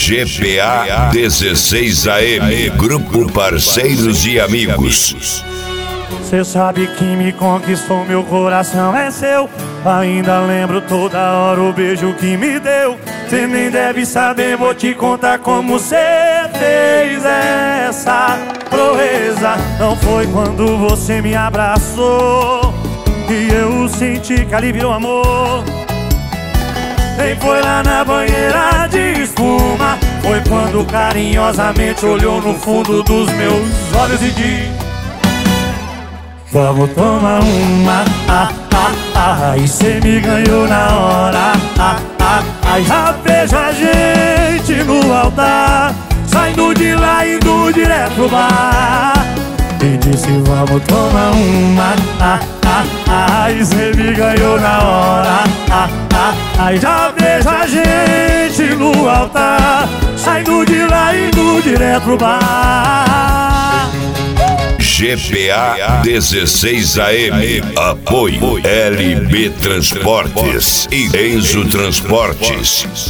GPA 16 AM, Grupo Parceiros e Amigos. Cê sabe que me conquistou, meu coração é seu. Ainda lembro toda hora o beijo que me deu. Cê nem deve saber, vou te contar como cê fez essa proeza. Não foi quando você me abraçou que eu senti que ali virou amor. Nem foi lá na banheira de espuma. Foi quando carinhosamente olhou no fundo dos meus olhos e disse: vamos tomar uma, aí cê me ganhou na hora, aí já vejo a gente no altar, saindo de lá e indo direto pro bar. E disse vamos tomar uma, aí cê me ganhou na hora, aí já vejo a gente no altar, saindo de lá e indo direto pro bar. GPA 16 AM, apoio LB Transportes e Enzo Transportes.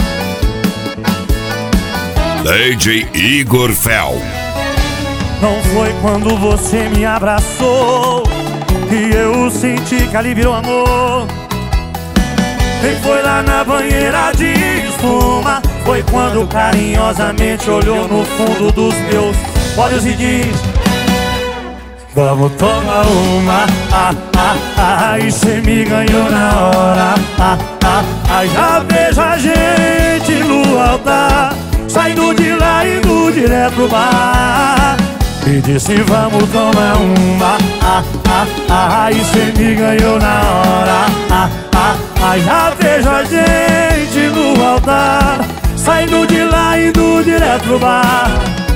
DJ Igor Fel. Não foi quando você me abraçou que eu senti que ali virou amor. Nem foi lá na banheira de espuma. Foi quando carinhosamente olhou no fundo dos meus olhos e disse: vamos tomar uma, aí cê me ganhou na hora, aí já vejo a gente no altar, saindo de lá e indo direto pro bar. E disse vamos tomar uma, aí cê me ganhou na hora, aí já vejo a gente no altar, saindo de lá e indo direto pro bar.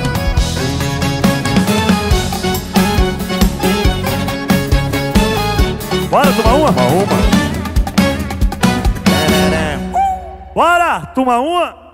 Bora tomar uma? Uma. Bora tomar uma?